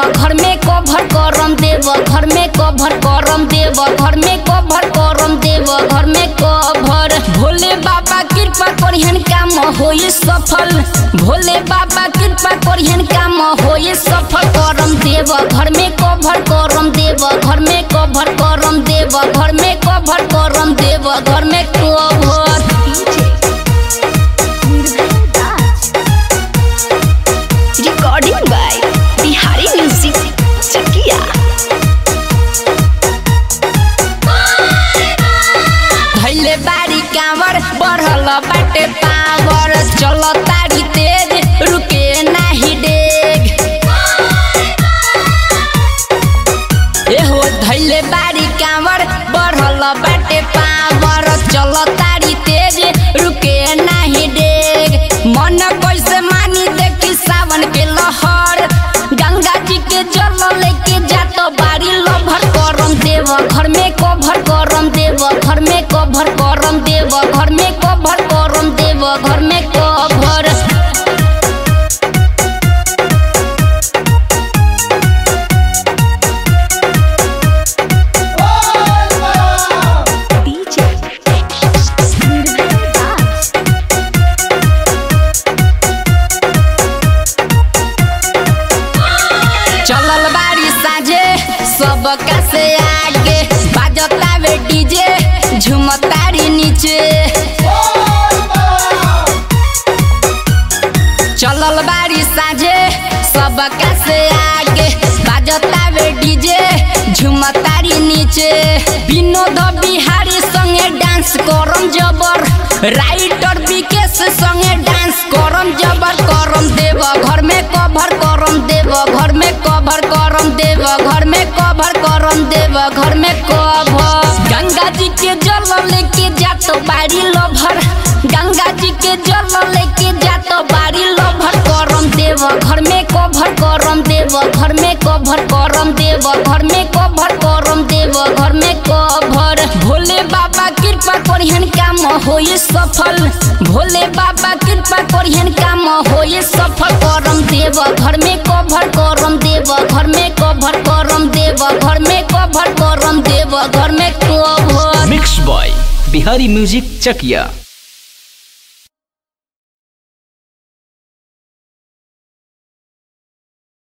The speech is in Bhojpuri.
घर में कभर करम देव घर में कभर करम देव घर में कभर करम देव घर में कभर। भोले बाबा कृपा करिहन काम होई सफल, भोले बाबा कृपा करिहन काम होई सफल। करम देव घर में कभर करम देव घर में कभर करम देव घर में कभर करम देव घर में कभर। Recording by Bihari Music Chakia। धैले बारी कांवर बढ़ल बाटे पावर, चल तारी तेज रुके नाही डेग। एहो धैले बारी कांवर बढ़ल बाटे पावर, चल तारी तेज रुके नाही डेग। मन कैसे मानी देखी सावन के लहर, गंगा जी के जल लेके जात बारी लभर। करम देव घर में कभर करम देव घर में कभर करम देव घर में कभर करम देव घर में कभर। चलल बारी साझे सबका से आगे, बाजतावे डीजे झुमतारी नीचे। चलल बारी साझे सबका से आगे, बाजतावे डीजे झुमतारी नीचे। विनोद बिहारी संगे डांस करम जबर, राइटर विकेश संगे डांस करम जबर। करम देव घर में कभर करम देव घर में कभर करम देव घर में कभर करम देव घर में कभर। गंगा जी के जल लेके जात बारी लभर, गंगा जी के जल लेके जात बारी लभर। करम देव घर में कभर करम देव घर में कभर करम देव घर में कभर करम देव घर में कभर। भोले बाबा कृपा करिहन काम होई सफल, भोले बाबा कृपा करिहन काम होई सफल। करम देव घर में कभर करम देव घर में कभर करम देव घर में कभर करम देव घर में कभर। Mix by Bihari music Chakiya.